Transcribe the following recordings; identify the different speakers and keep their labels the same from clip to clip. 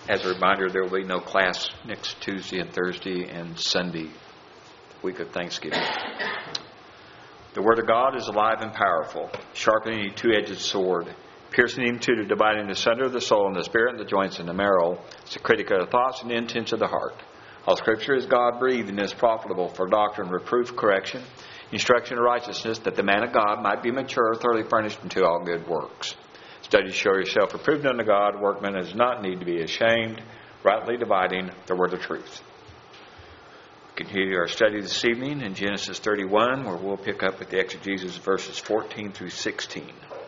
Speaker 1: As a reminder, there will be no class next Tuesday and Thursday and Sunday, week of Thanksgiving. The Word of God is alive and powerful, sharpening a two-edged sword, piercing into the dividing asunder of the soul and the spirit and the joints and the marrow. It's a critic of the thoughts and intents of the heart. All Scripture is God-breathed and is profitable for doctrine, reproof, correction, instruction in righteousness, that the man of God might be mature, thoroughly furnished unto all good works. Study to show yourself approved unto God, workman does not need to be ashamed, rightly dividing the word of truth. We continue our study this evening in Genesis 31, where we'll pick up with the exegesis verses 14 through 16.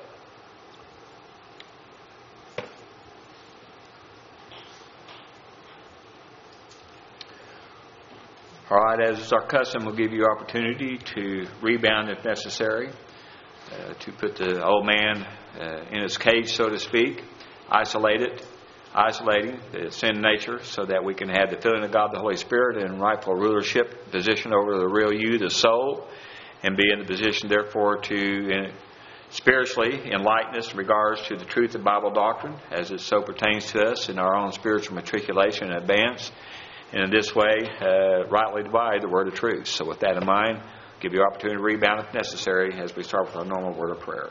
Speaker 1: All right, as is our custom, we'll give you opportunity to rebound if necessary, to put the old man in his cage, so to speak, isolating the sin nature so that we can have the filling of God, the Holy Spirit, and rightful rulership position over the real you, the soul, and be in the position, therefore, to spiritually enlighten us in regards to the truth of Bible doctrine as it so pertains to us in our own spiritual matriculation and advance. And in this way, rightly divide the word of truth. So with that in mind, I'll give you opportunity to rebound if necessary as we start with our normal word of prayer.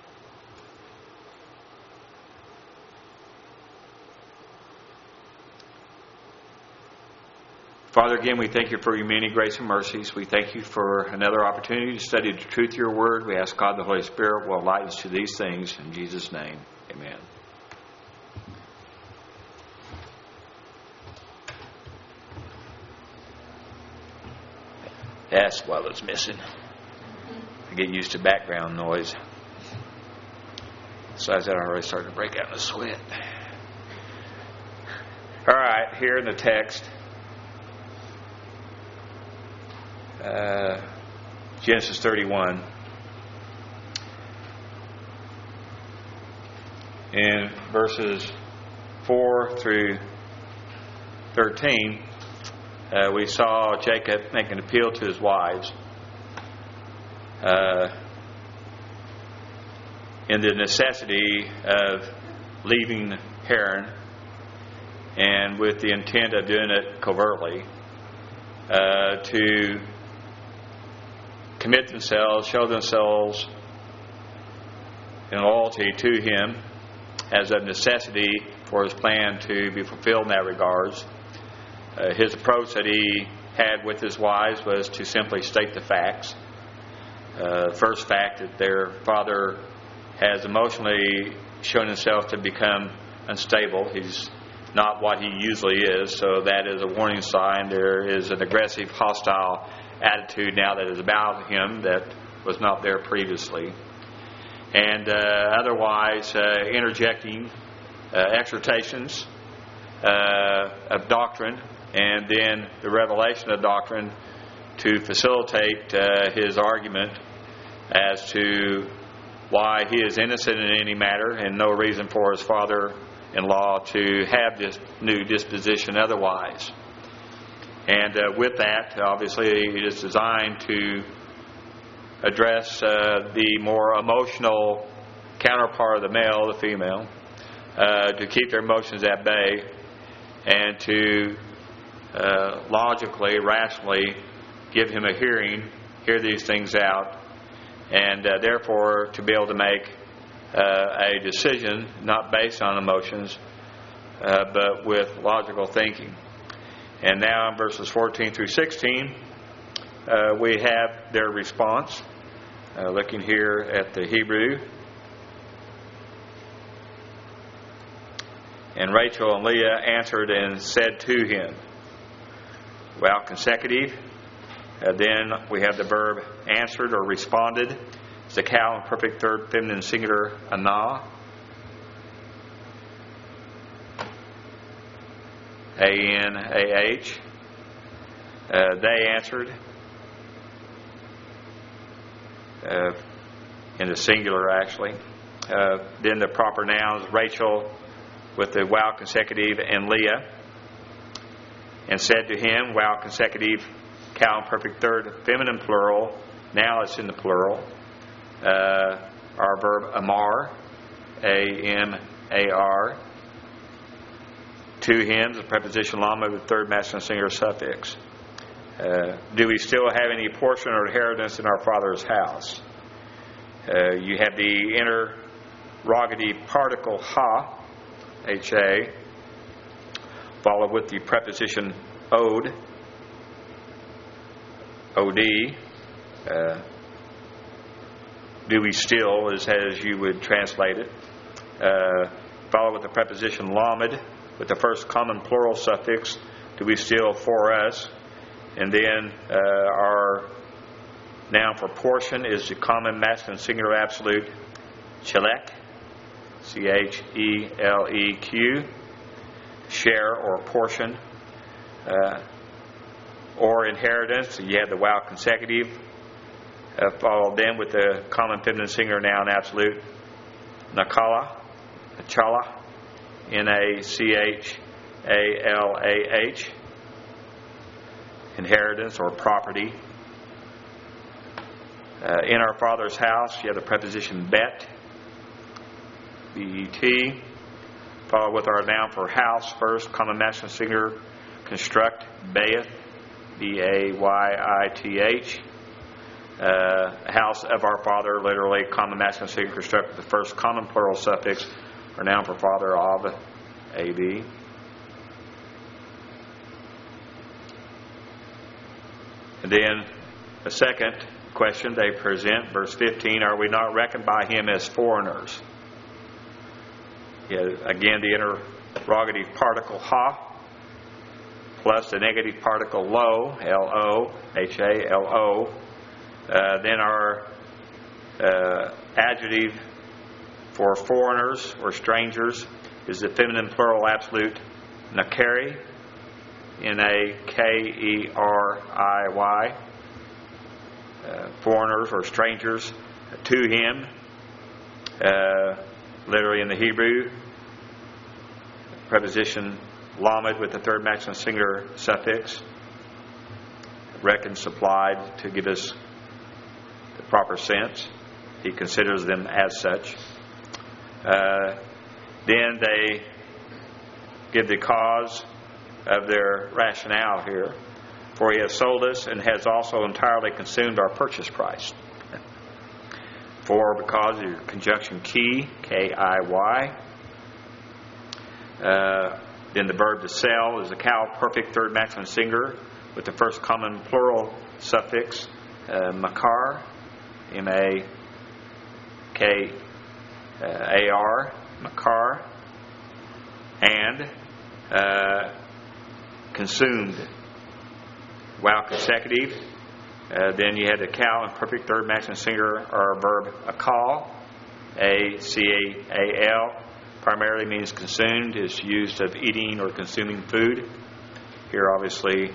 Speaker 1: Father, again, we thank you for your many grace and mercies. We thank you for another opportunity to study the truth of your word. We ask God the Holy Spirit will enlighten us to these things. In Jesus' name, amen. That's what was missing. I get used to background noise. Besides that, I already started to break out in a sweat. All right, here in the text, Genesis 31, in verses 4 through 13, we saw Jacob make an appeal to his wives in the necessity of leaving Haran, and with the intent of doing it covertly, to commit themselves, show themselves in loyalty to him as a necessity for his plan to be fulfilled in that regards. His approach that he had with his wives was to simply state the facts. First fact, that their father has emotionally shown himself to become unstable. He's not what he usually is, so that is a warning sign. There is an aggressive, hostile attitude now that is about him that was not there previously. And otherwise, interjecting exhortations of doctrine, and then the revelation of doctrine to facilitate his argument as to why he is innocent in any matter and no reason for his father-in-law to have this new disposition otherwise. And with that, obviously, it is designed to address the more emotional counterpart of the male, the female, to keep their emotions at bay and to logically, rationally give him a hearing, hear these things out, and therefore to be able to make a decision not based on emotions but with logical thinking. And now in verses 14 through 16 we have their response. Looking here at the Hebrew. And Rachel and Leah answered and said to him. Well, consecutive. Then we have the verb answered or responded. It's the cow in perfect third feminine singular, anah. A-N-A-H. They answered. In the singular, actually. Then the proper nouns, Rachel with the wow consecutive and Leah. And said to him, wow consecutive, cow in perfect third feminine plural. Now it's in the plural. Our verb amar, A-M-A-R. to him, the preposition lamed with the third masculine singular suffix. Do we still have any portion or inheritance in our Father's house? You have the interrogative particle ha, H-A, followed with the preposition od, O-D. Do we still, as you would translate it. Followed with the preposition lamed, with the first common plural suffix, do we still for us. And then our noun for portion is the common masculine singular absolute chelek, C-H-E-L-E-Q, share or portion. Or inheritance, you have the wow consecutive, followed then with the common feminine singular noun absolute, nakala, chala, N-A-C-H-A-L-A-H, inheritance or property. In our Father's house, you have the preposition bet, B-E-T, followed with our noun for house first, common masculine singular construct, bayith, B-A-Y-I-T-H. House of our Father, literally common masculine singular construct with the first common plural suffix, or noun for father, Ab, A-B. And then the second question they present, verse 15, are we not reckoned by him as foreigners? Yeah, again, the interrogative particle ha, plus the negative particle lo, L-O, then our adjective for foreigners or strangers is the feminine plural absolute nakeri, N-A-K-E-R-I-Y, foreigners or strangers to him, literally in the Hebrew, preposition lamed with the third masculine singular suffix, reckoned, supplied to give us the proper sense. He considers them as such. Then they give the cause of their rationale here. For he has sold us and has also entirely consumed our purchase price. For, because of your conjunction key, K-I-Y. Then the verb to sell is a cow perfect third masculine singular with the first common plural suffix, makar, M-A-K-A-R, makar, and consumed. Wow consecutive. Then you had the cow in perfect third masculine singular or verb akal, A-C-A-L, primarily means consumed, is used of eating or consuming food. Here obviously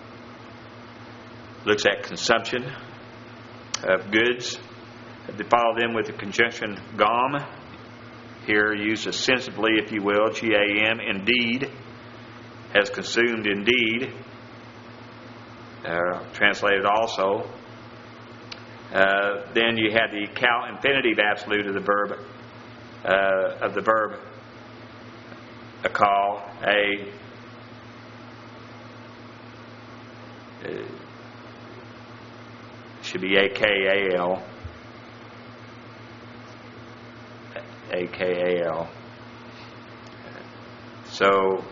Speaker 1: looks at consumption of goods. They follow them with the conjunction gam, here used ostensibly, if you will, G-A-M, indeed, has consumed indeed, translated also. Then you had the cow infinitive absolute of the verb akal, should be A-K-A-L. A-K-A-L. So,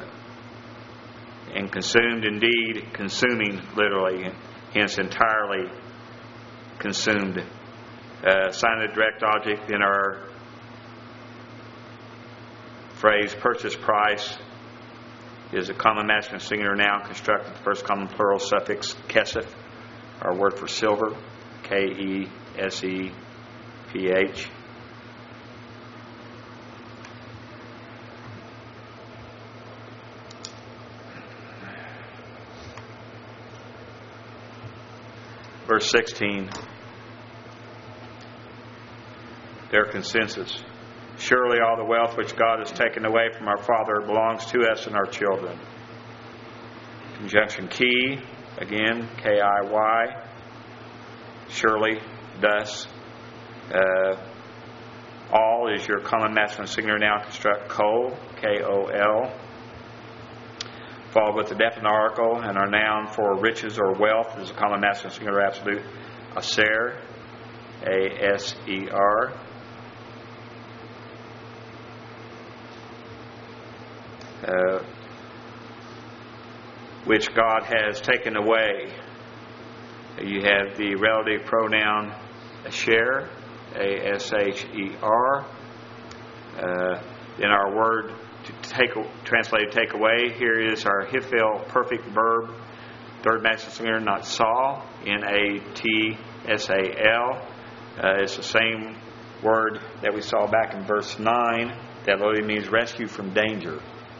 Speaker 1: and consumed indeed, consuming literally, hence entirely consumed. Sign of the direct object in our phrase purchase price is a common masculine singular noun constructed with the first common plural suffix kesef, our word for silver, K-E-S-E-P-H. Verse 16, their consensus. Surely all the wealth which God has taken away from our Father belongs to us and our children. Conjunction key, again, K-I-Y. Surely, thus. All is your common masculine singular noun construct kol, K-O-L. followed with the definite article, and our noun for riches or wealth is a common masculine singular absolute, aser, A-S-E-R. Which God has taken away. You have the relative pronoun asher, A-S-H-E-R. In our word translated take away, here is our hifil perfect verb, third masculine singular, not saw, N-A-T-S-A-L. It's the same word that we saw back in verse 9 that literally means rescue from danger.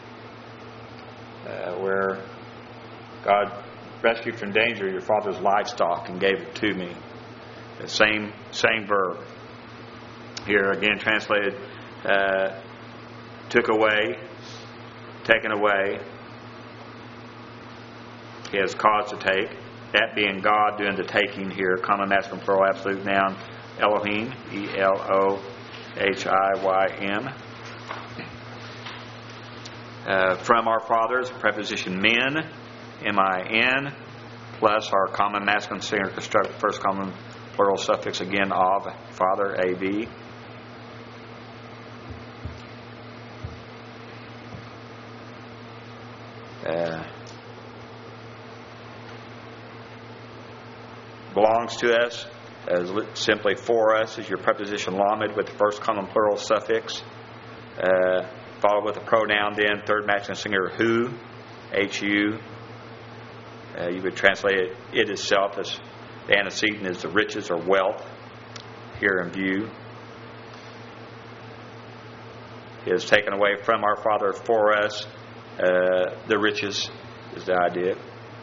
Speaker 1: Where God rescued from danger your father's livestock and gave it to me. The same verb. Here again translated took away, taken away. He has cause to take. That being God doing the taking here. Common masculine plural absolute noun Elohim, E-L-O-H-I-Y-M. From our fathers, preposition min, M-I-N, plus our common masculine singular construct, first common plural suffix again of, father, A-V. Belongs to us, as simply for us, is your preposition lamed with the first common plural suffix. Followed with the pronoun then, third masculine singular who, H-U. You would translate it itself as the antecedent is the riches or wealth here in view. It is taken away from our Father for us. The riches is the idea.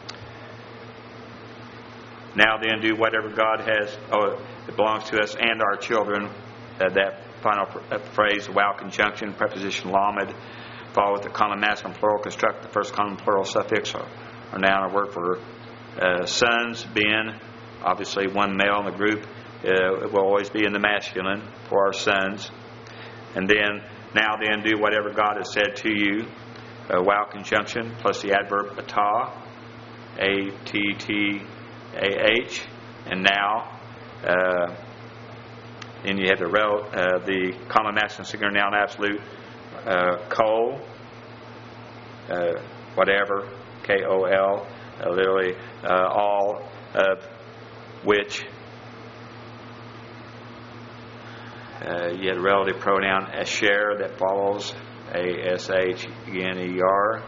Speaker 1: Now then, do whatever God has, it belongs to us and our children. That final phrase, wow conjunction, preposition lamed, followed with the common masculine plural construct, the first common plural suffix, or noun or word for sons, ben, obviously one male in the group. It will always be in the masculine for our sons. And then, now then, do whatever God has said to you. Wow conjunction plus the adverb atah, A-T-T-A-H, and now. And you have the common masculine singular noun absolute, kol, whatever, K-O-L, literally all of which. You have the relative pronoun asher that follows, A-S-H-E-N-E-R.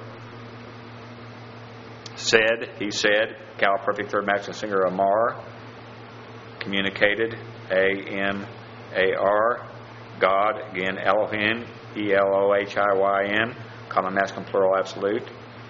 Speaker 1: Said, he said, Cal perfect third masculine singular amar. Communicated, A-M-A-R. God, again, Elohim, E-L-O-H-I-Y-M. Common masculine plural absolute.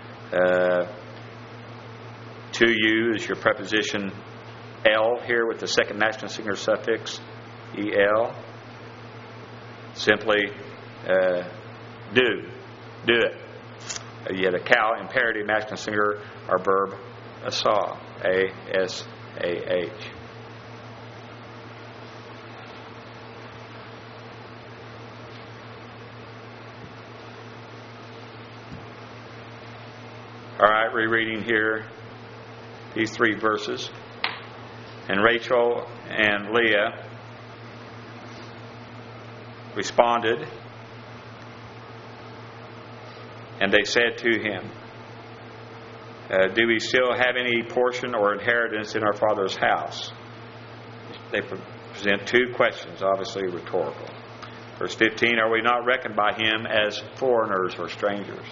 Speaker 1: To you is your preposition el here with the second masculine singular suffix, E-L. Simply do it. You had a cow imperative masculine singular, our verb asah, A-S-A-H. All right, rereading here these three verses. And Rachel and Leah responded, and they said to him, do we still have any portion or inheritance in our father's house? They present two questions, obviously rhetorical. Verse 15, are we not reckoned by him as foreigners or strangers?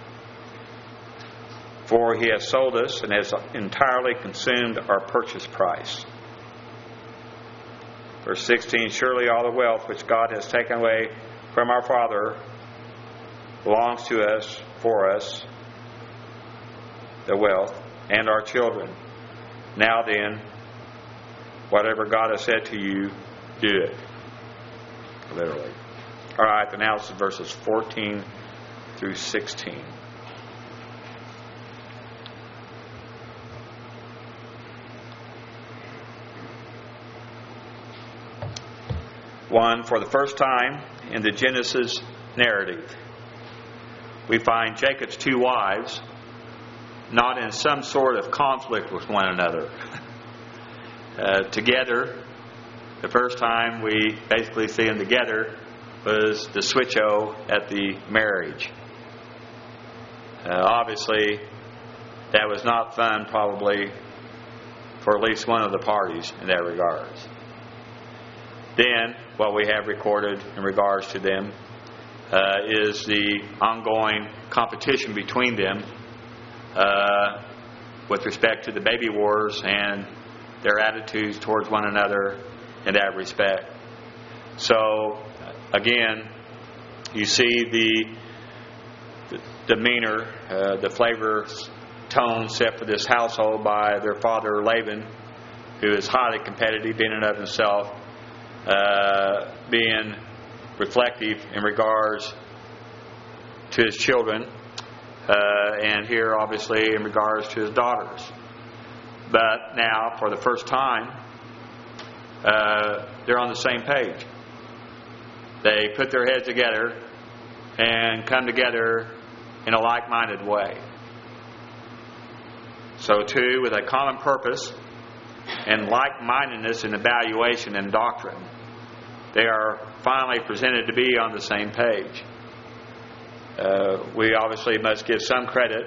Speaker 1: For he has sold us and has entirely consumed our purchase price. Verse 16, surely all the wealth which God has taken away from our father belongs to us, for us, the wealth, and our children. Now then, whatever God has said to you, do it. Literally. All right, now this is verses 14 through 16. One, for the first time in the Genesis narrative, we find Jacob's two wives not in some sort of conflict with one another. Together, the first time we basically see them together was the switch-o at the marriage. Obviously, that was not fun probably for at least one of the parties in that regards. Then, what we have recorded in regards to them is the ongoing competition between them with respect to the baby wars and their attitudes towards one another in that respect. So, again, you see the demeanor, the flavor tone set for this household by their father Laban, who is highly competitive in and of himself, being reflective in regards to his children, and here obviously in regards to his daughters. But now, for the first time, they're on the same page. They put their heads together and come together in a like-minded way. So too, with a common purpose and like-mindedness in evaluation and doctrine, they are finally presented to be on the same page. We obviously must give some credit,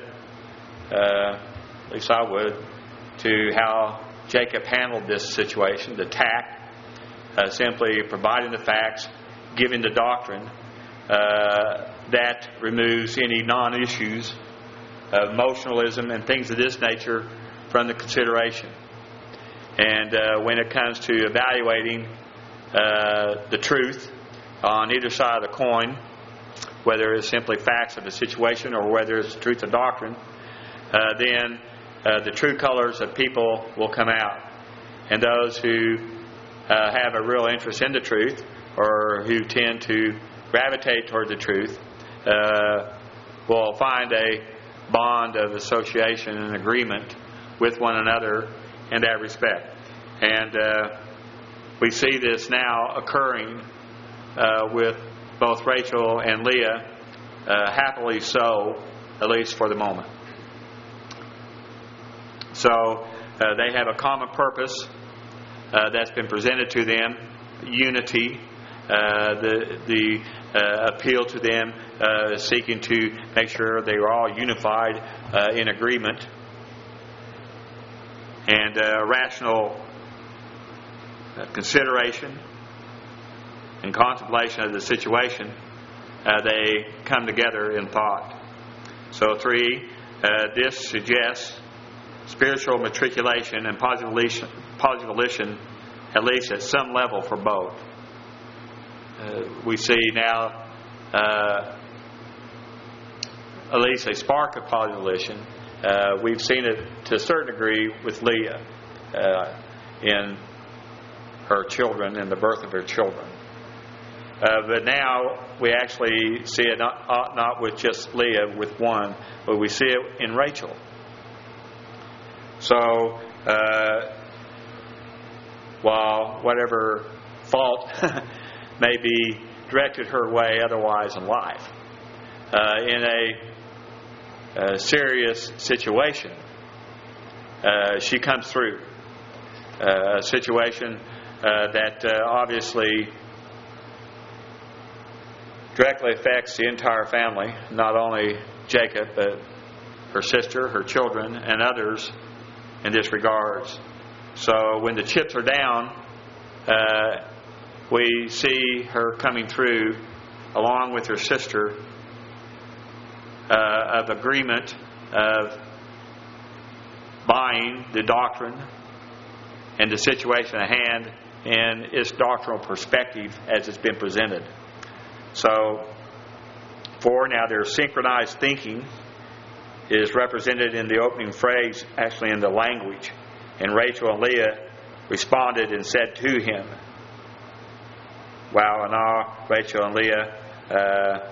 Speaker 1: at least I would, to how Jacob handled this situation, the tact, simply providing the facts, giving the doctrine, that removes any non-issues of emotionalism and things of this nature from the consideration. And when it comes to evaluating the truth on either side of the coin, whether it's simply facts of the situation or whether it's the truth of doctrine, then the true colors of people will come out. And those who have a real interest in the truth, or who tend to gravitate toward the truth, will find a bond of association and agreement with one another in that respect. And we see this now occurring with both Rachel and Leah, happily so, at least for the moment. So they have a common purpose that's been presented to them, unity, the appeal to them, seeking to make sure they are all unified in agreement, and rational consideration and contemplation of the situation, they come together in thought. So 3, this suggests spiritual matriculation and positive volition, at least at some level for both. We see now at least a spark of positive volition. We've seen it to a certain degree with Leah in her children and the birth of her children. But now we actually see it not with just Leah, with one, but we see it in Rachel. So, while whatever fault may be directed her way otherwise in life, in a serious situation, she comes through. A situation that obviously directly affects the entire family, not only Jacob, but her sister, her children, and others in this regards. So when the chips are down, we see her coming through along with her sister of agreement of buying the doctrine and the situation at hand and its doctrinal perspective as it's been presented. So, 4, now their synchronized thinking is represented in the opening phrase, actually in the language. And Rachel and Leah responded and said to him. Wow, Anah, Rachel and Leah,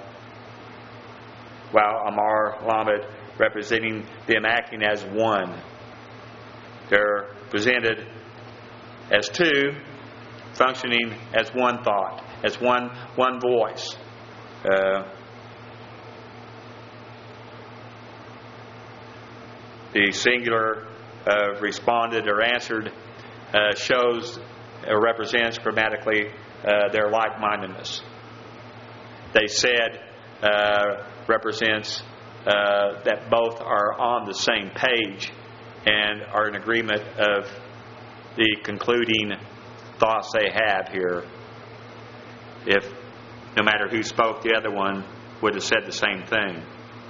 Speaker 1: wow, Amar, Lamed, representing them acting as one. They're presented as two, functioning as one thought, as one voice. The singular responded or answered shows or represents grammatically their like-mindedness. They said represents that both are on the same page and are in agreement of the concluding thoughts they have here. If no matter who spoke, the other one would have said the same thing.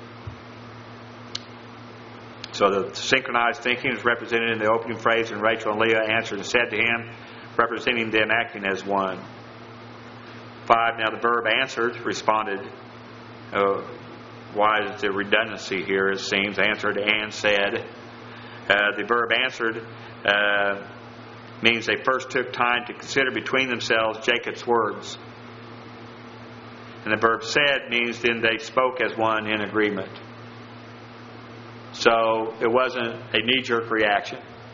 Speaker 1: So the synchronized thinking is represented in the opening phrase, and Rachel and Leah answered and said to him, representing them acting as one. 5, now the verb answered, responded. Why is the redundancy here? It seems answered and said. The verb answered means they first took time to consider between themselves Jacob's words. And the verb said means then they spoke as one in agreement. So it wasn't a knee-jerk reaction.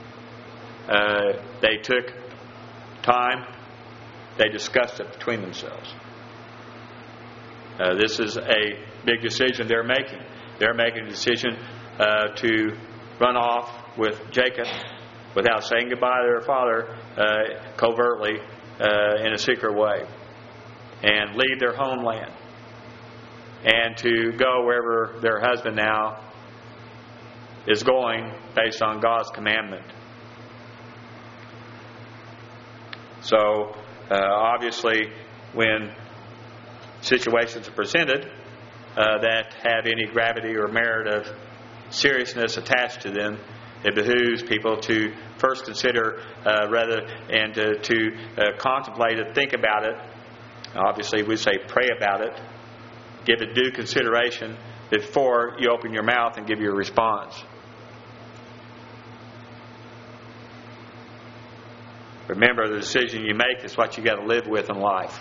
Speaker 1: They took time. They discussed it between themselves. This is a big decision they're making. They're making a decision to run off with Jacob without saying goodbye to their father covertly in a secret way, and leave their homeland and to go wherever their husband now is going based on God's commandment. So obviously when situations are presented that have any gravity or merit of seriousness attached to them, it behooves people to first consider and to contemplate and think about it. Obviously we say pray about it, give it due consideration before you open your mouth and give your response. Remember, the decision you make is what you got to live with in life.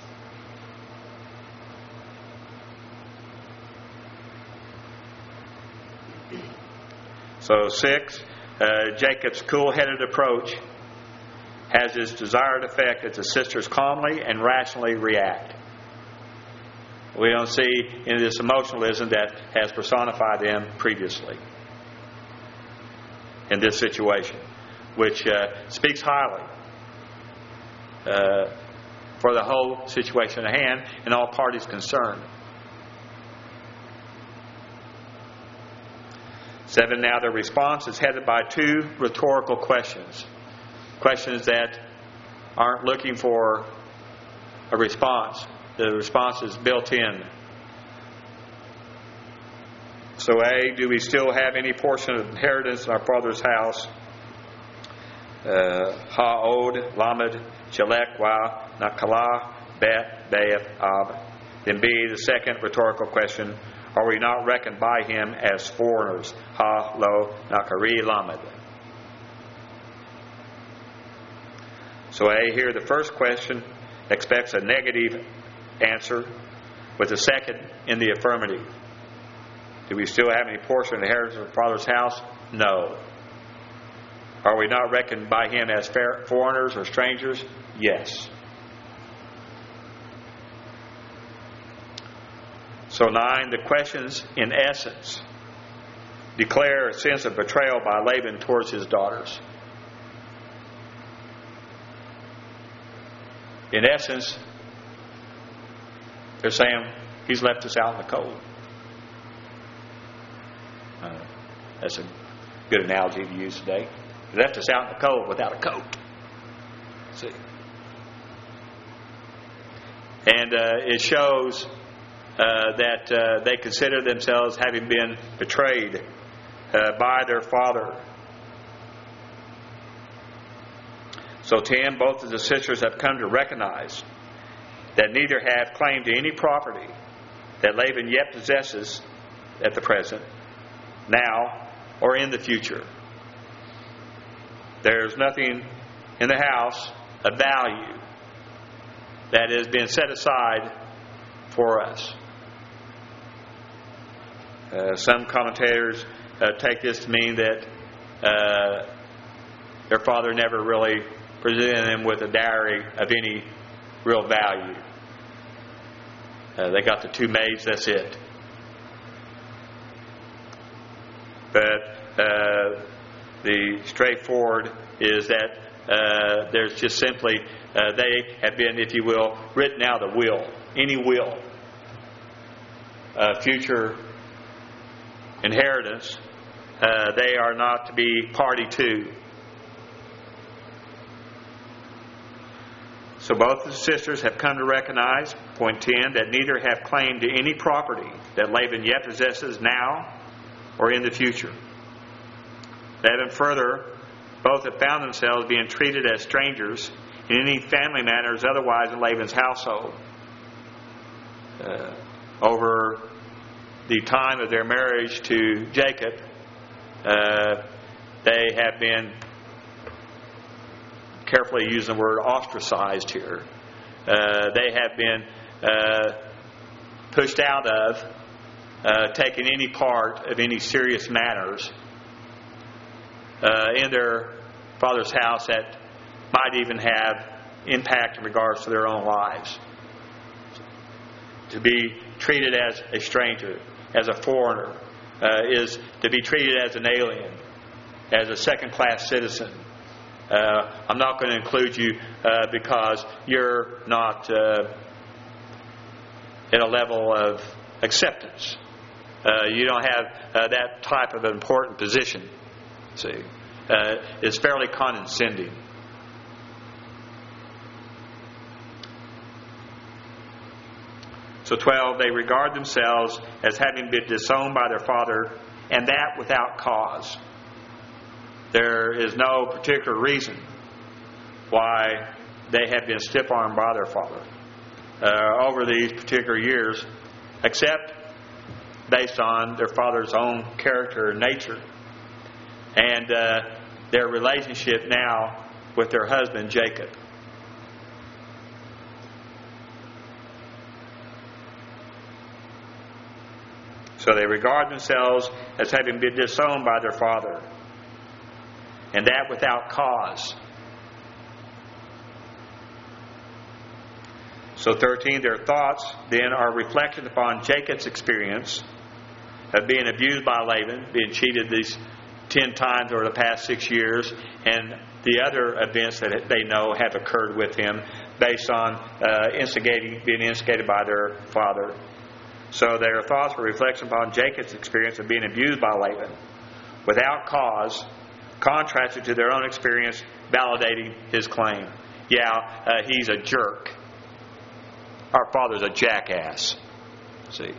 Speaker 1: So 6, Jacob's cool-headed approach has its desired effect as the sisters calmly and rationally react. We don't see any of this emotionalism that has personified them previously in this situation, which speaks highly for the whole situation at hand and all parties concerned. 7, now the response is headed by 2 rhetorical questions. Questions that aren't looking for a response. The response is built in. So A, do we still have any portion of inheritance in our father's house? Ha'od, Lamed, Shelek, Wa, Nakalah, Bet, Beeth, Ab. Then B, the second rhetorical question, are we not reckoned by him as foreigners? Ha, Lo, Nakari, Lamed. So A, here the first question expects a negative answer, with the second in the affirmative. Do we still have any portion of the inheritance of the father's house? No. Are we not reckoned by him as foreigners or strangers? Yes. So 9, the questions in essence declare a sense of betrayal by Laban towards his daughters. In essence, they're saying, he's left us out in the cold. That's a good analogy to use today. He left us out in the cold without a coat. See? And it shows that they consider themselves having been betrayed by their father. So 10, both of the sisters have come to recognize that neither have claim to any property that Laban yet possesses at the present, now, or in the future. There's nothing in the house of value that has been set aside for us. Some commentators take this to mean that their father never really presented them with a dowry of any real value. They got the 2 maids, that's it. But the straightforward is that there's just simply, they have been, if you will, written out of the will. Any will. Future inheritance, they are not to be party to. So both the sisters have come to recognize, point 10, that neither have claim to any property that Laban yet possesses now or in the future. That further, both have found themselves being treated as strangers in any family matters otherwise in Laban's household. Over the time of their marriage to Jacob, they have been, carefully using the word ostracized here, they have been pushed out of taking any part of any serious matters in their father's house that might even have impact in regards to their own lives. To be treated as a stranger, as a foreigner, is to be treated as an alien, as a second-class citizen. I'm not going to include you because you're not at a level of acceptance. You don't have that type of an important position. See, it's fairly condescending. So 12, they regard themselves as having been disowned by their father, and that without cause. There is no particular reason why they have been stiff-armed by their father over these particular years, except based on their father's own character and nature and their relationship now with their husband Jacob. So they regard themselves as having been disowned by their father, and that without cause. So 13, their thoughts then are reflected upon Jacob's experience of being abused by Laban, being cheated these 10 times over the past 6 years, and the other events that they know have occurred with him based on being instigated by their father. So their thoughts were reflections upon Jacob's experience of being abused by Laban without cause, contrasted to their own experience, validating his claim. Yeah, he's a jerk. Our father's a jackass. See?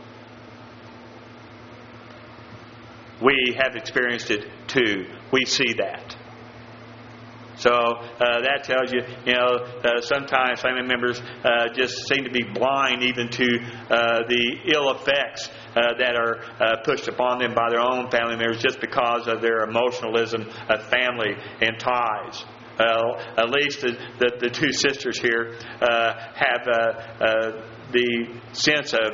Speaker 1: We have experienced it too. We see that. So that tells you, sometimes family members just seem to be blind even to the ill effects that are pushed upon them by their own family members just because of their emotionalism of family and ties. At least the two sisters here have the sense of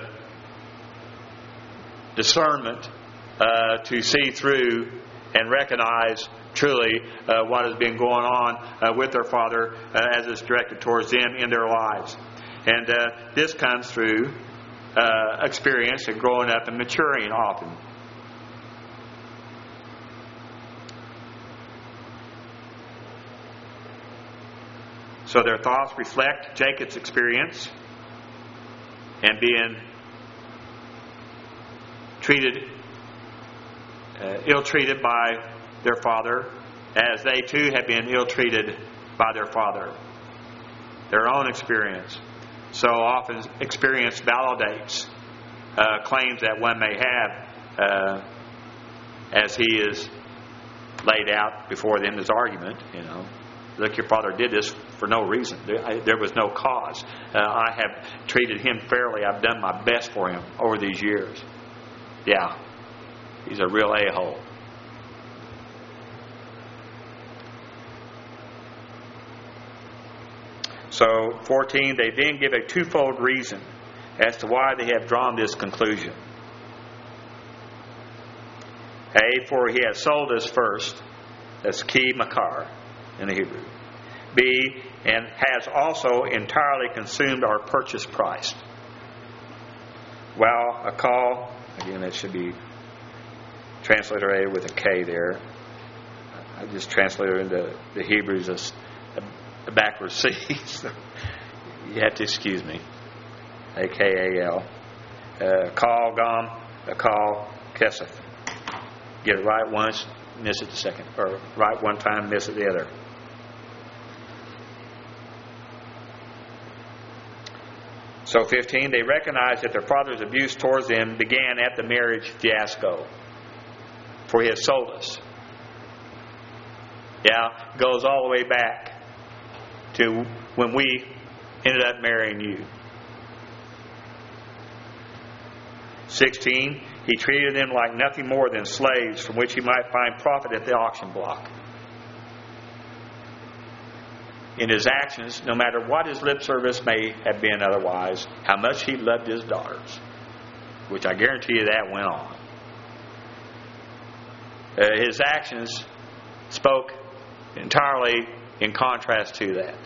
Speaker 1: discernment to see through and recognize truly what has been going on with their father as it's directed towards them in their lives. And this comes through experience and growing up and maturing often. So their thoughts reflect Jacob's experience and being ill-treated by their father, as they too have been ill-treated by their father. Their own experience. So often experience validates claims that one may have as he is laid out before them as argument. Look, your father did this for no reason. There was no cause. I have treated him fairly. I've done my best for him over these years. Yeah, he's a real a-hole. So 14, they then give a twofold reason as to why they have drawn this conclusion. A, for he has sold us first. That's ki makar in the Hebrew. B, and has also entirely consumed our purchase price. Well, a call, again that should be transliterated with a K there. I just translated into the Hebrews as a backwards C. So you have to excuse me. A-K-A-L. Kal, Gam, Kal, Kesef. Get it right once, miss it the second. Or right one time, miss it the other. So 15, they recognized that their father's abuse towards them began at the marriage fiasco. For he has sold us. Yeah, goes all the way back to when we ended up marrying you. 16, he treated them like nothing more than slaves from which he might find profit at the auction block. In his actions, no matter what his lip service may have been otherwise, how much he loved his daughters, which I guarantee you that went on. His actions spoke entirely in contrast to that.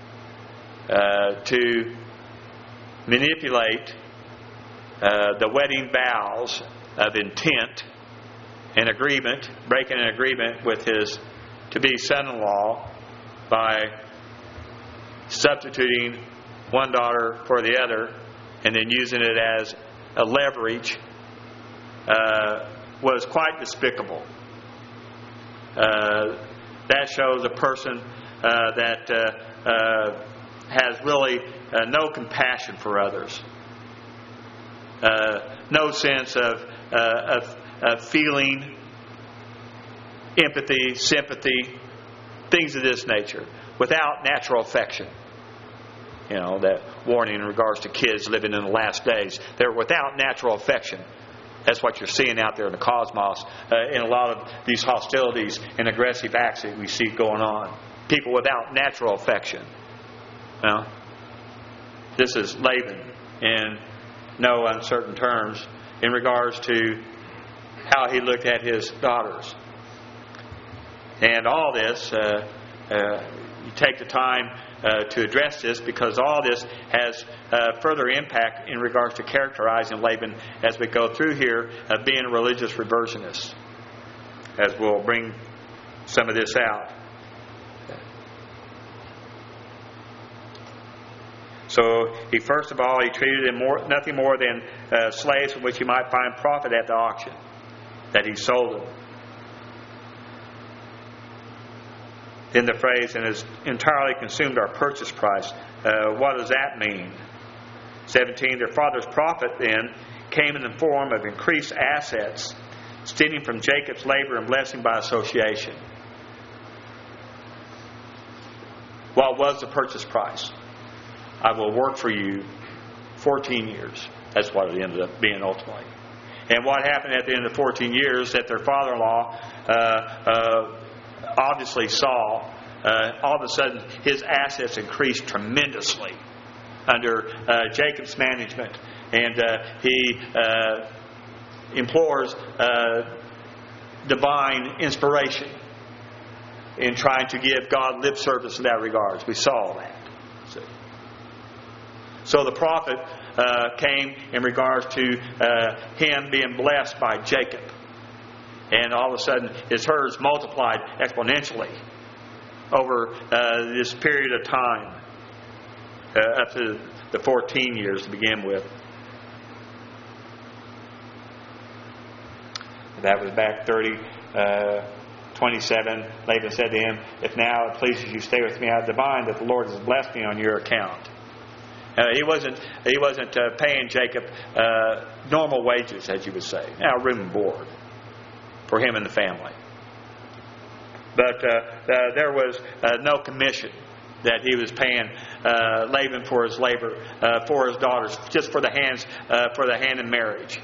Speaker 1: To manipulate the wedding vows of intent and agreement, breaking an agreement with his to-be son-in-law by substituting one daughter for the other and then using it as a leverage, was quite despicable. That shows a person that has really no compassion for others, no sense of feeling, empathy, sympathy, things of this nature, without natural affection. You know, that warning in regards to kids living in the last days. They're without natural affection. That's what you're seeing out there in the cosmos, in a lot of these hostilities and aggressive acts that we see going on. People without natural affection. Well, this is Laban in no uncertain terms in regards to how he looked at his daughters. And all this, you take the time to address this, because all this has further impact in regards to characterizing Laban as we go through here of being a religious reversionist, as we'll bring some of this out. So he first of all, he treated them nothing more than slaves from which he might find profit at the auction, that he sold them. In the phrase, and has entirely consumed our purchase price. What does that mean? 17, their father's profit then came in the form of increased assets, stemming from Jacob's labor and blessing by association. What was the purchase price? I will work for you 14 years. That's what it ended up being ultimately. And what happened at the end of 14 years, that their father-in-law obviously saw, all of a sudden his assets increased tremendously under Jacob's management, and he implores divine inspiration in trying to give God lip service in that regards. We saw that. See? So the prophet came in regards to him being blessed by Jacob. And all of a sudden, his herds multiplied exponentially over this period of time, up to the 14 years to begin with. That was back 27. Laban said to him, "If now it pleases you, stay with me. I divine that the Lord has blessed me on your account." He wasn't paying Jacob normal wages, as you would say. Now, room and board for him and the family. But there was no commission that he was paying Laban for his labor, for his daughters, just for the hand in marriage.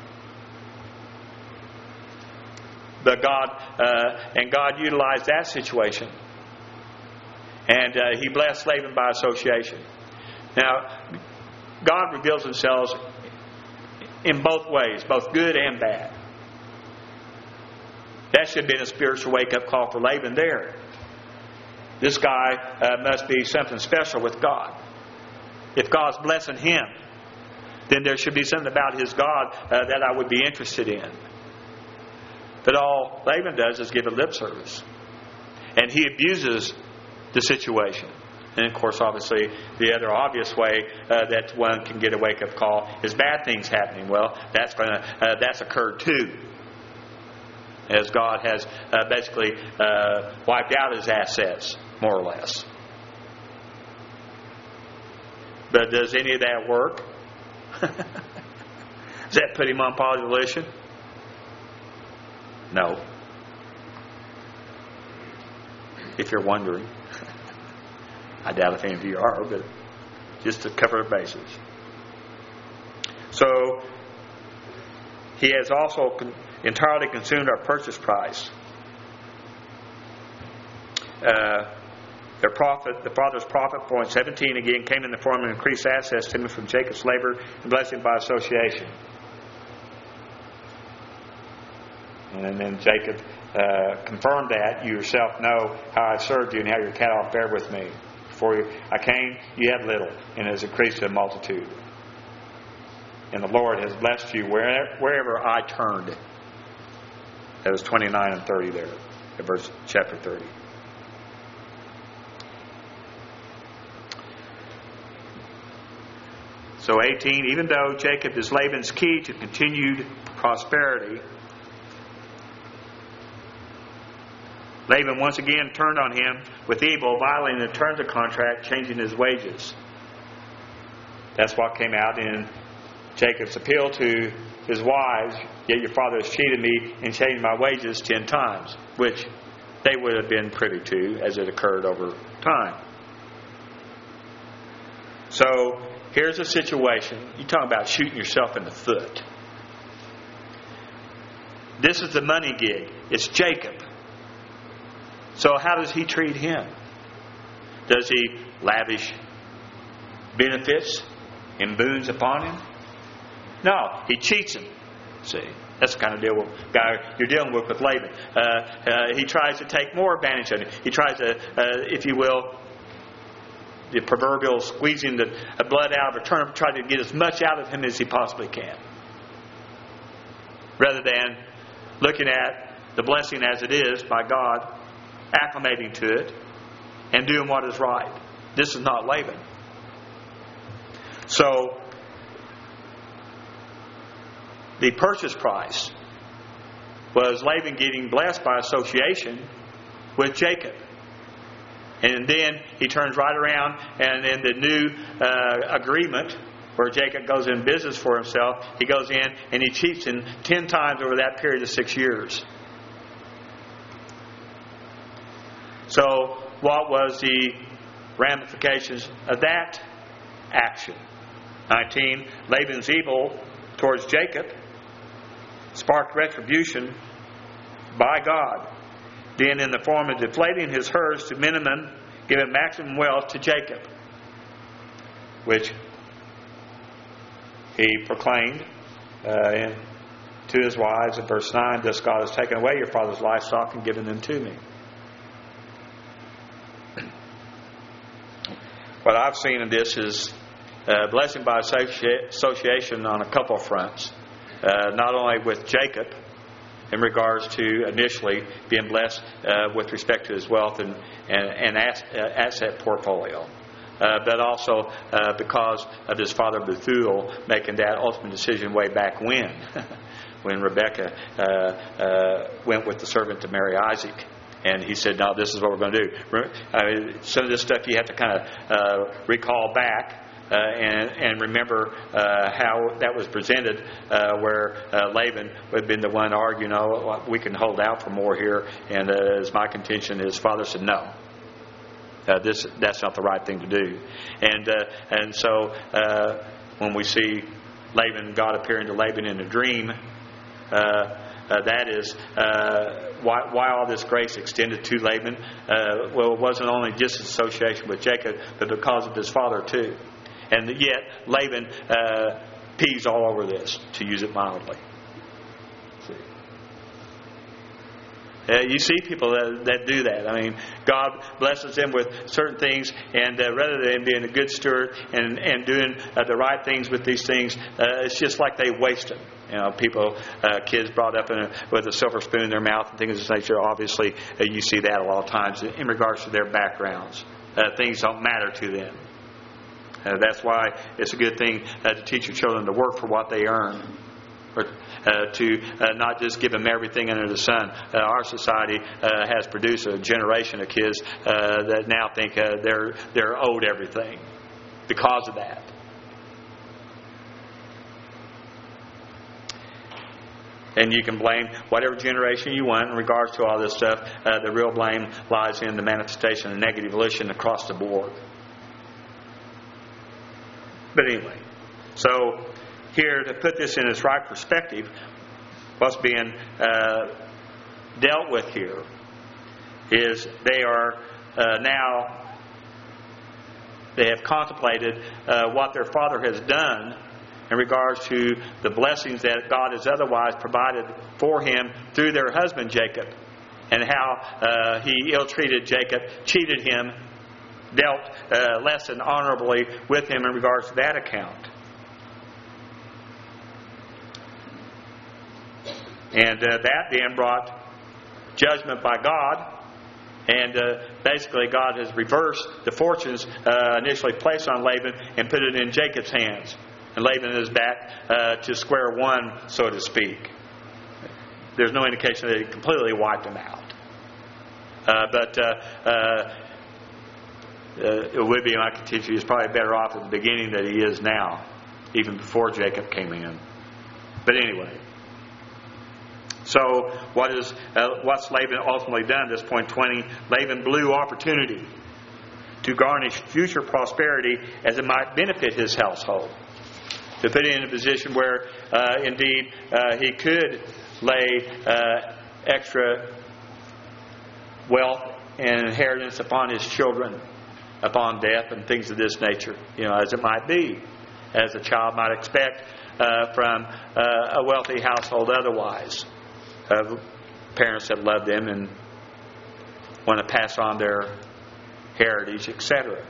Speaker 1: But God utilized that situation, and He blessed Laban by association. Now, God reveals Himself in both ways, both good and bad. That should have been a spiritual wake-up call for Laban there. This guy must be something special with God. If God's blessing him, then there should be something about his God that I would be interested in. But all Laban does is give it lip service. And he abuses the situation. And of course, obviously, the other obvious way that one can get a wake-up call is bad things happening. Well, that's occurred too, as God has basically wiped out his assets, more or less. But does any of that work? Does that put him on positive? No. If you're wondering. I doubt if any of you are, but just to cover the bases. So, he has also entirely consumed our purchase price. The father's profit, point 17 again, came in the form of increased assets stemming from Jacob's labor and blessing by association. And then Jacob confirmed that. You yourself know how I served you and how your cattle fared with me. Before I came, you had little, and it has increased to a multitude. And the Lord has blessed you wherever I turned. That was 29 and 30 there, in verse chapter 30. So 18, even though Jacob is Laban's key to continued prosperity, Laban once again turned on him with evil, violating the terms of the contract, changing his wages. That's what came out in Jacob's appeal to his wives. Yet your father has cheated me and changed my wages 10 times, which they would have been privy to as it occurred over time. So here's a situation. You talk about shooting yourself in the foot. This is the money gig. It's Jacob. So how does he treat him? Does he lavish benefits and boons upon him? No, he cheats him. See, that's the kind of guy you're dealing with Laban. He tries to take more advantage of him. He tries to, if you will, the proverbial squeezing the blood out of a turnip, try to get as much out of him as he possibly can. Rather than looking at the blessing as it is by God, acclimating to it, and doing what is right. This is not Laban. So, the purchase price was Laban getting blessed by association with Jacob. And then he turns right around, and in the new agreement, where Jacob goes in business for himself, he goes in and he cheats him 10 times over that period of 6 years. So, what was the ramifications of that action? 19, Laban's evil towards Jacob sparked retribution by God. Then, in the form of deflating his herds to minimum, giving maximum wealth to Jacob, which he proclaimed to his wives in verse 9, "Thus God has taken away your father's livestock and given them to me." What I've seen in this is blessing by association on a couple of fronts. Not only with Jacob, in regards to initially being blessed with respect to his wealth and asset portfolio, but also because of his father Bethuel making that ultimate decision way back when Rebekah went with the servant to marry Isaac. And he said, "No, this is what we're going to do." Some of this stuff you have to kind of recall back and remember how that was presented, where Laban would have been the one to argue, "No, we can hold out for more here." And as my contention, his father said, "No, that's not the right thing to do." And so when we see God appearing to Laban in a dream, that is why all this grace extended to Laban. Well, it wasn't only just his association with Jacob, but because of his father too. And yet Laban pees all over this, to use it mildly. You see people that do that. I mean, God blesses them with certain things, and rather than being a good steward and doing the right things with these things, it's just like they waste them. People, kids brought up with a silver spoon in their mouth and things of this nature. Obviously, you see that a lot of times in regards to their backgrounds. Things don't matter to them. That's why it's a good thing to teach your children to work for what they earn. Or to not just give them everything under the sun. Our society has produced a generation of kids that now think they're owed everything because of that. And you can blame whatever generation you want in regards to all this stuff. The real blame lies in the manifestation of negative volition across the board. But anyway, so here to put this in its right perspective, what's being dealt with here is they have contemplated what their father has done in regards to the blessings that God has otherwise provided for him through their husband Jacob, and how he ill-treated Jacob, cheated him, dealt less than honorably with him in regards to that account. And that then brought judgment by God. And basically God has reversed the fortunes initially placed on Laban and put it in Jacob's hands. And Laban is back to square one, so to speak. There's no indication that he completely wiped him out. But it would be, I could teach you, he's probably better off at the beginning than he is now, even before Jacob came in. But anyway. So what's Laban ultimately done at this point? 20, Laban blew opportunity to garnish future prosperity as it might benefit his household. To put it in a position where indeed he could lay extra wealth and inheritance upon his children upon death and things of this nature, as it might be, as a child might expect from a wealthy household otherwise. Parents that love them and want to pass on their heritage, etc.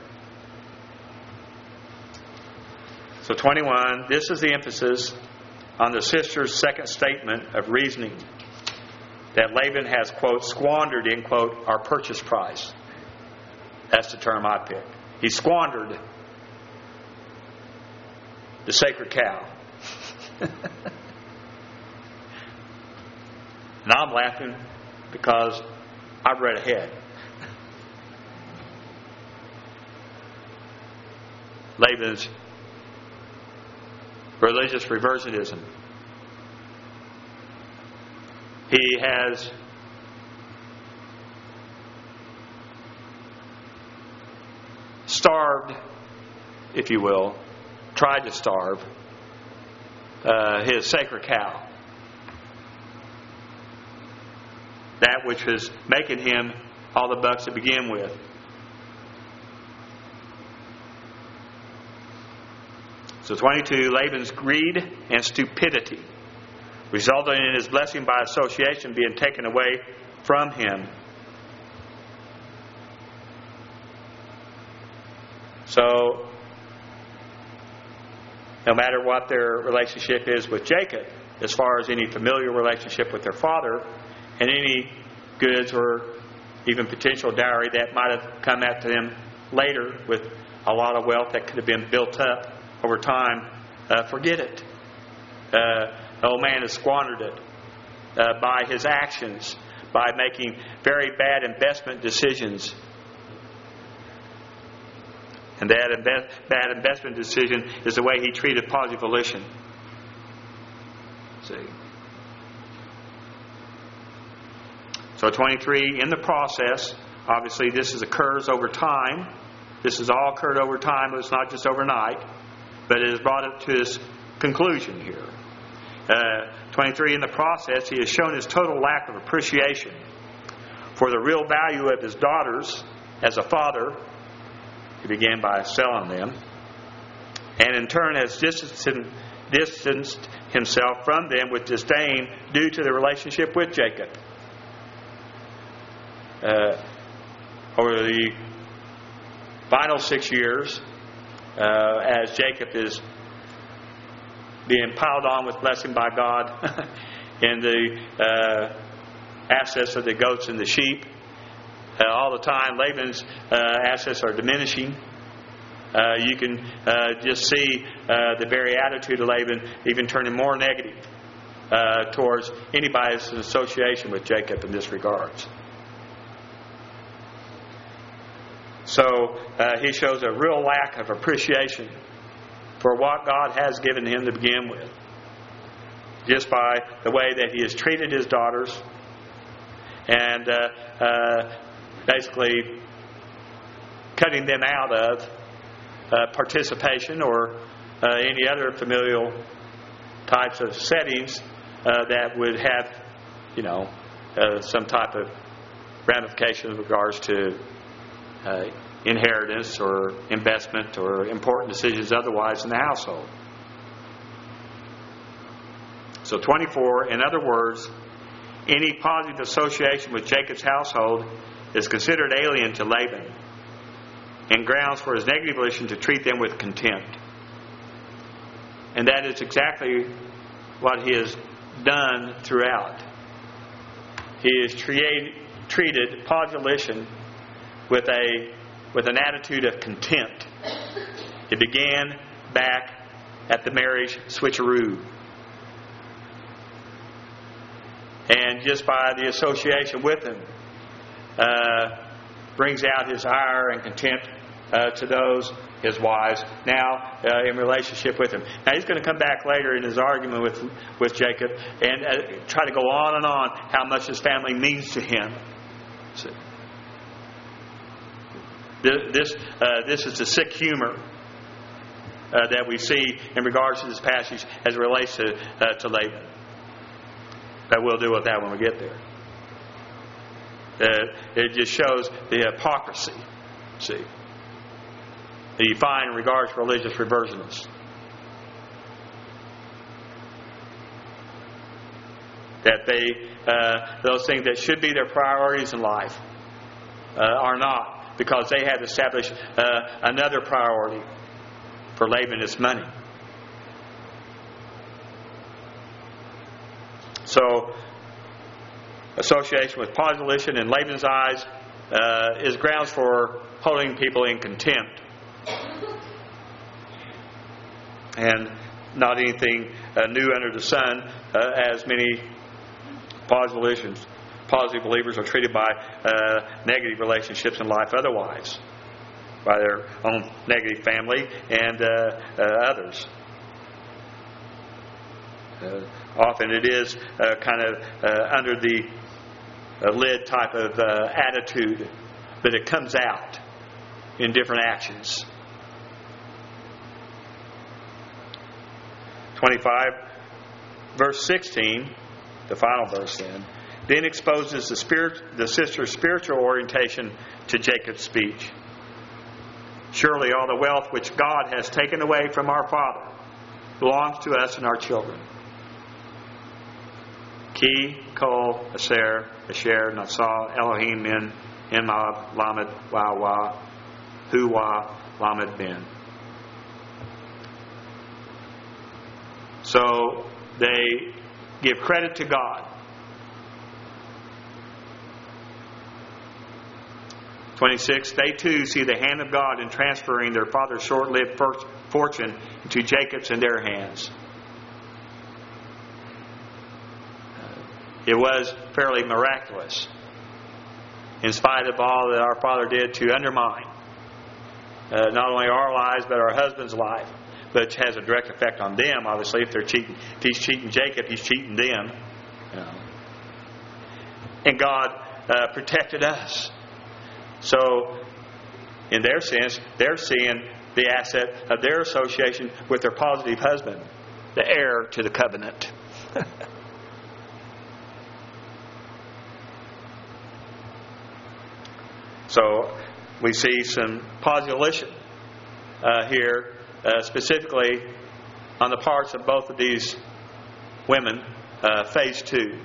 Speaker 1: So 21, this is the emphasis on the sister's second statement of reasoning, that Laban has, quote, squandered, end quote, our purchase price. That's the term I picked. He squandered the sacred cow. And I'm laughing because I've read ahead. Laban's religious reversionism. He has starved, if you will, tried to starve his sacred cow. That which was making him all the bucks to begin with. So 22, Laban's greed and stupidity resulted in his blessing by association being taken away from him. So, no matter what their relationship is with Jacob, as far as any familiar relationship with their father, and any goods or even potential dowry that might have come out to them later with a lot of wealth that could have been built up over time, forget it. The old man has squandered it by his actions, by making very bad investment decisions. And that bad investment decision is the way he treated positive volition. See? So 23, in the process, obviously this occurs over time. This has all occurred over time. It's not just overnight. But it has brought it to its conclusion here. 23, in the process, he has shown his total lack of appreciation for the real value of his daughters as a father. He began by selling them. And in turn has distanced himself from them with disdain due to the relationship with Jacob. Over the final 6 years, as Jacob is being piled on with blessing by God in the assets of the goats and the sheep. All the time, Laban's assets are diminishing. You can just see the very attitude of Laban even turning more negative towards anybody's association with Jacob in this regards. So he shows a real lack of appreciation for what God has given him to begin with, just by the way that he has treated his daughters and basically cutting them out of participation or any other familial types of settings that would have, some type of ramification in regards to inheritance or investment or important decisions otherwise in the household. So 24, in other words, any positive association with Jacob's household is considered alien to Laban and grounds for his negative volition to treat them with contempt. And that is exactly what he has done throughout. He has treated positive volition with an attitude of contempt. It began back at the marriage switcheroo. And just by the association with him, brings out his ire and contempt to those, his wives, now in relationship with him. Now he's going to come back later in his argument with Jacob and try to go on and on how much his family means to him. So, this is the sick humor that we see in regards to this passage as it relates to Laban. But we'll deal with that when we get there. It just shows the hypocrisy, see, that you find in regards to religious reversionists. That those things that should be their priorities in life are not, because they have established another priority. For Laban, it's money. So, association with positive volition in Laban's eyes is grounds for holding people in contempt. And not anything new under the sun, as many positive believers are treated by negative relationships in life otherwise, by their own negative family and others. Often it is kind of under the lid type of attitude, but it comes out in different actions. 25, verse 16, the final verse then exposes the sister's spiritual orientation to Jacob's speech. Surely all the wealth which God has taken away from our father belongs to us and our children. Ki, Kol, Asher, Nasal, Elohim, Min, Enmab, Lamed, Wawa, Huwa, Lamed, Ben. So they give credit to God. 26, they too see the hand of God in transferring their father's short-lived fortune into Jacob's and their hands. It was fairly miraculous, in spite of all that our father did to undermine not only our lives but our husband's life, which has a direct effect on them. Obviously, if he's cheating Jacob, he's cheating them. And God protected us. So, in their sense, they're seeing the asset of their association with their positive husband, the heir to the covenant. So we see some positive volition here, specifically on the parts of both of these women, phase 2.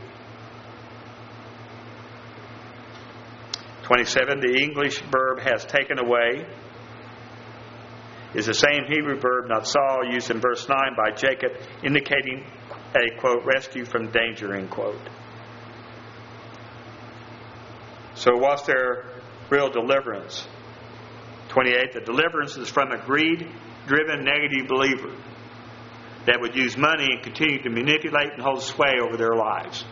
Speaker 1: 27, the English verb has taken away. is the same Hebrew verb natsal used in verse 9 by Jacob, indicating a, quote, rescue from danger, end quote. So what's their real deliverance? 28, the deliverance is from a greed-driven negative believer that would use money and continue to manipulate and hold sway over their lives.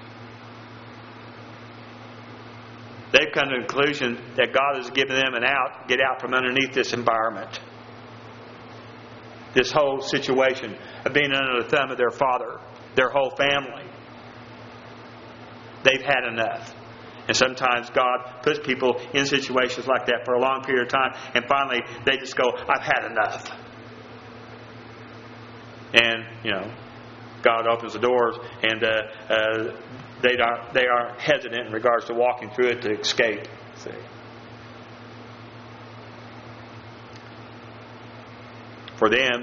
Speaker 1: They've come to the conclusion that God has given them an out, get out from underneath this environment. This whole situation of being under the thumb of their father, their whole family. They've had enough. And sometimes God puts people in situations like that for a long period of time, and finally they just go, I've had enough. And, God opens the doors, and they are hesitant in regards to walking through it to escape. See? For them,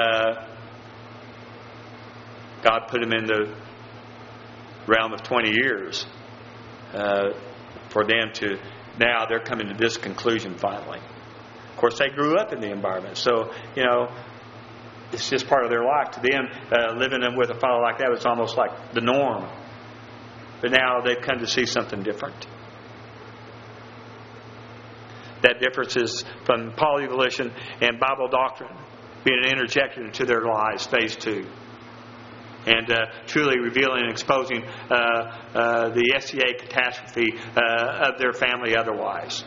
Speaker 1: God put them in the realm of 20 years. For them to, now they're coming to this conclusion finally. Of course, they grew up in the environment, so it's just part of their life. To them, living with a father like that was almost like the norm. But now they've come to see something different. That difference is from polyvolition and Bible doctrine being interjected into their lives, phase 2. And truly revealing and exposing the SCA catastrophe of their family otherwise.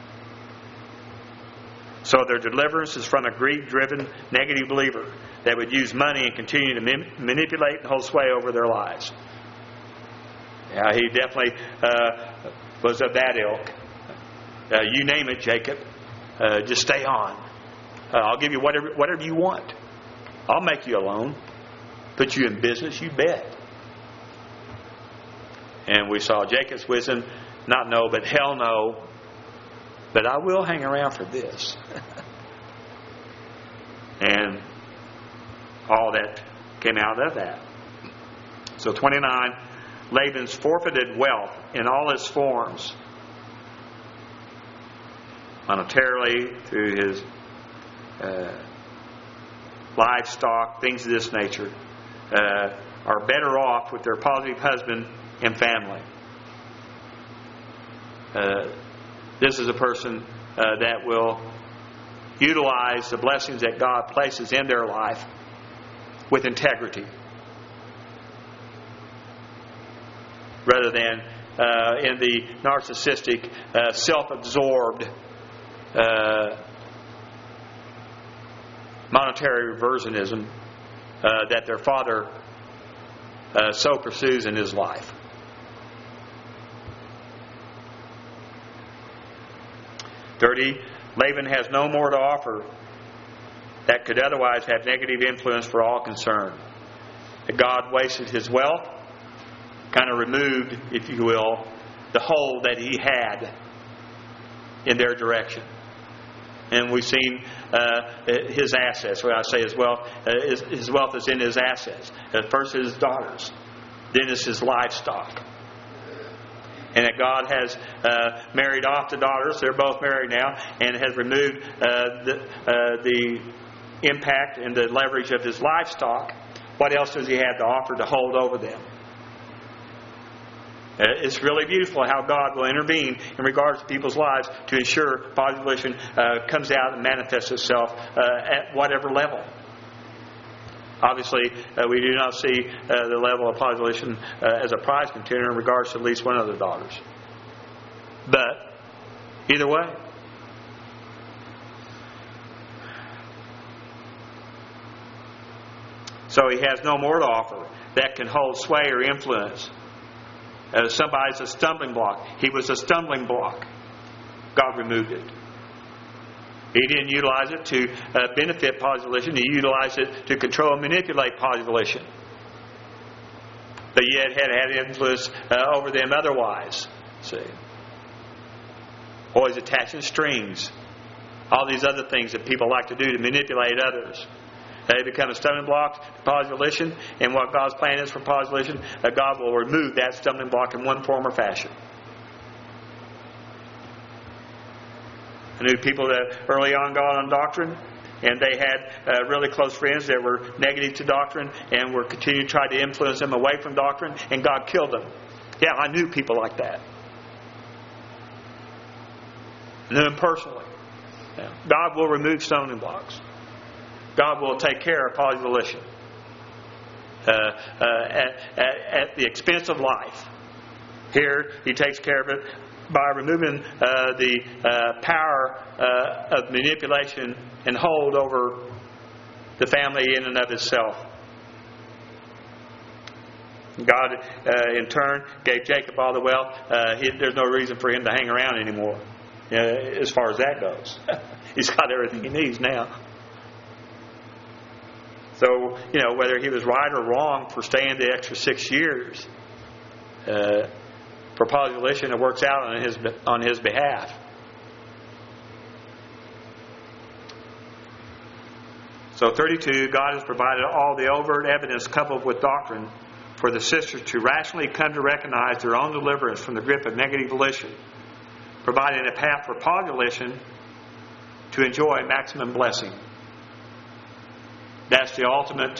Speaker 1: So their deliverance is from a greed-driven, negative believer that would use money and continue to manipulate and hold sway over their lives. Yeah, he definitely was of that ilk. You name it, Jacob. Just stay on. I'll give you whatever you want. I'll make you a loan. Put you in business, you bet. And we saw Jacob's wisdom, not no, but hell no. But I will hang around for this. And all that came out of that. So 29, Laban's forfeited wealth in all its forms. Monetarily, through his livestock, things of this nature. Are better off with their positive husband and family. This is a person that will utilize the blessings that God places in their life with integrity, rather than in the narcissistic, self-absorbed, monetary reversionism that their father so pursues in his life. Dirty, Laban has no more to offer that could otherwise have negative influence for all concerned. That God wasted his wealth, kind of removed, if you will, the hold that he had in their direction. And we've seen his assets. When I say his wealth is in his assets. First his daughters. Then it's his livestock. And that God has married off the daughters. They're both married now. And has removed the impact and the leverage of his livestock. What else does he have to offer to hold over them? It's really beautiful how God will intervene in regards to people's lives to ensure polyvolition comes out and manifests itself at whatever level. Obviously, we do not see the level of polyvolition as a prize contender in regards to at least one of the daughters. But, either way. So he has no more to offer that can hold sway or influence. Somebody's a stumbling block. He was a stumbling block. God removed it. He didn't utilize it to benefit polyvolition. He utilized it to control and manipulate polyvolition. But yet had influence over them otherwise. See? Always attaching strings. All these other things that people like to do to manipulate others. They become a stumbling block to polyvolition, and what God's plan is for polyvolition, God will remove that stumbling block in one form or fashion. I knew people that early on got on doctrine, And they had really close friends that were negative to doctrine and were continuing to try to influence them away from doctrine, and God killed them. Yeah, I knew people like that. I knew them personally. Yeah. God will remove stumbling blocks. God will take care of poly volition at the expense of life. Here, He takes care of it by removing the power of manipulation and hold over the family in and of itself. God, in turn, gave Jacob all the wealth. There's no reason for him to hang around anymore, as far as that goes. He's got everything he needs now. So, whether he was right or wrong for staying the extra 6 years, for poly volition, it works out on his behalf. So 32, God has provided all the overt evidence coupled with doctrine for the sisters to rationally come to recognize their own deliverance from the grip of negative volition, providing a path for poly volition to enjoy maximum blessing. That's the ultimate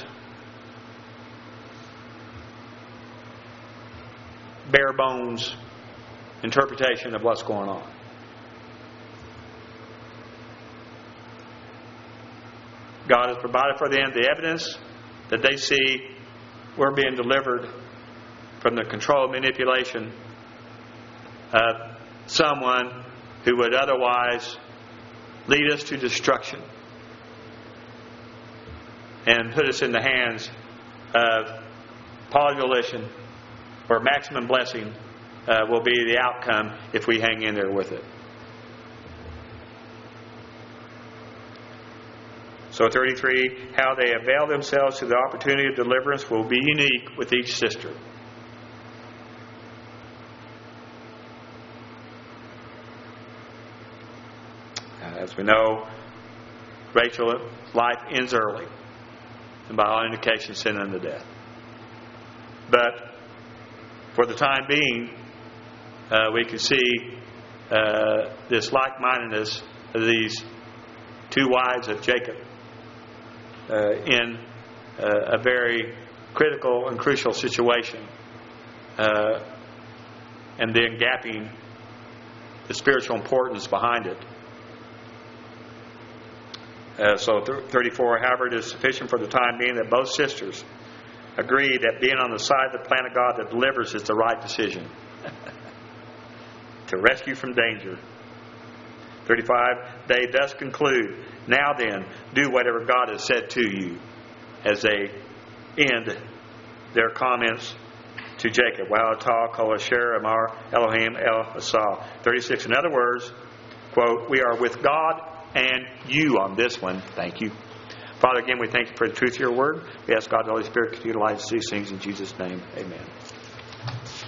Speaker 1: bare bones interpretation of what's going on. God has provided for them the evidence that they see we're being delivered from the control and manipulation of someone who would otherwise lead us to destruction and put us in the hands of poly volition, where maximum blessing will be the outcome if we hang in there with it. So 33, how they avail themselves to the opportunity of deliverance will be unique with each sister. As we know, Rachel's life ends early, and by all indications, sin unto death. But for the time being, we can see this like-mindedness of these two wives of Jacob in a very critical and crucial situation, and then gapping the spiritual importance behind it. So 34, however, it is sufficient for the time being that both sisters agree that being on the side of the plan of God that delivers is the right decision to rescue from danger. 35, they thus conclude, now then, do whatever God has said to you, as they end their comments to Jacob. Wa'atah kol asher amar Elohim el asah. 36, in other words, quote, we are with God and you on this one. Thank you. Father, again, we thank you for the truth of your word. We ask God the Holy Spirit to utilize these things in Jesus' name. Amen.